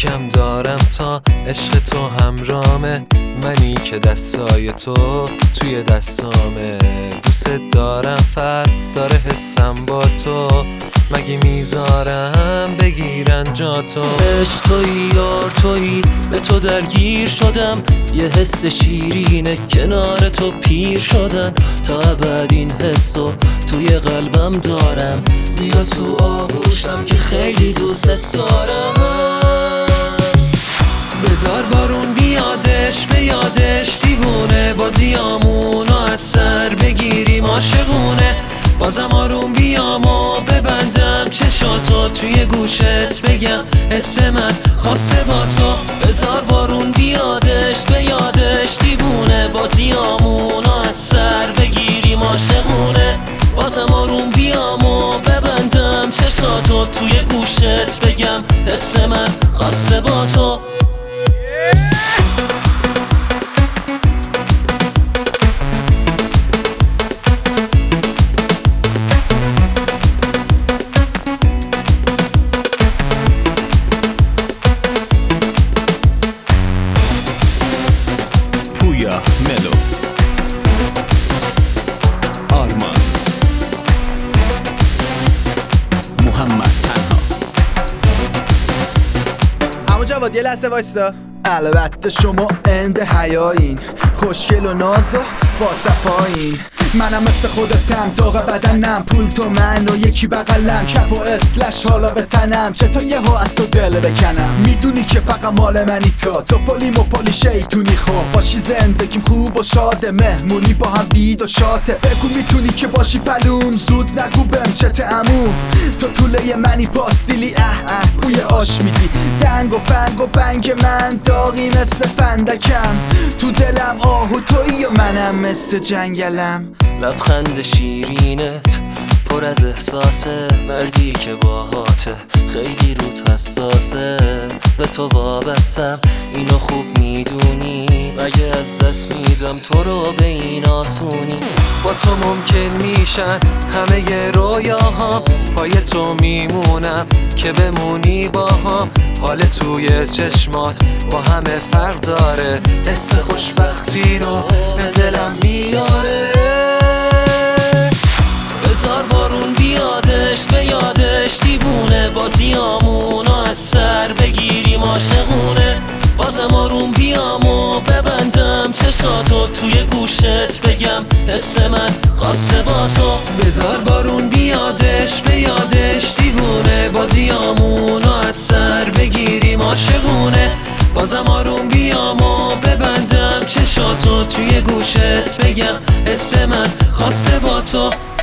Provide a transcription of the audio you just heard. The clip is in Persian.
یکم دارم تا عشق تو همرامه، منی که دستای تو توی دستامه. دوست دارم فرق داره حسم با تو، مگه میذارم بگیرن جا تو. عشق تویی یار تویی، به تو درگیر شدم، یه حس شیرینه کنار تو پیر شدن. تا ابد این حسو توی قلبم دارم، بیا تو آغوشم که خیلی دوست دارم. بذار بارون بیادش به یادش، دیوونه بازیامونو از سر بگیریم عاشقونه. بازم آروم بیام و ببندم چشاتو، توی گوشت بگم حس من خاصه با تو. بذار بارون بیادش به یادش، دیوونه بازیامونو از سر بگیریم عاشقونه. بازم آروم بیام و ببندم چشاتو، توی گوشت بگم حس من خاصه با تو. پویا ملو، آرمان، محمد تنها. اما جواد یه لحظه وایستا. البته شما اند حیایین، خوشگل و ناز و با صفایین. منم مثل خودتم، داغ بدنم، پول تو من و یکی بغلم، کپ و اسلش حالا به تنم. چطور یهو از تو دل بکنم؟ میدونی که فقط مال منی تو پولیم و پولی شیطونی. خوب باشی زندگیم خوب و شاده، مهمونی با هم بید و شاته. بگو میتونی که باشی پلوم، زود نگو بهم چته عمو. تو طوله منی پاستیلی، بوی آش میدی. دنگ و فنگ و بنگ من داغی مثل فندکم، تو دلم آهو تویی و منم مثل جنگلم. لبخند شیرینت پر از احساسه، مردی که باهاته خیلی روت حساسه. به تو وابستم اینو خوب میدونی، مگه از دست میدم تو رو به این آسونی. با تو ممکن میشن همه رویاها، پای تو میمونم که بمونی با هم. حال توی چشمات با همه فرق داره، حس خوشبختی رو به دلم میاره. بذار بارون بیادش به یادش، دیوونه بازیامونو از سر بگیریم عاشقونه. بازم آروم بیام و ببندم چشاتو، توی گوشت بگم حس من خاصه با تو. بذار بارون بیادش به یادش، دیوونه بازیامونو از سر بگیریم عاشقونه. بازم آروم بیام و ببندم چشاتو، توی گوشت بگم حس من خاصه با تو.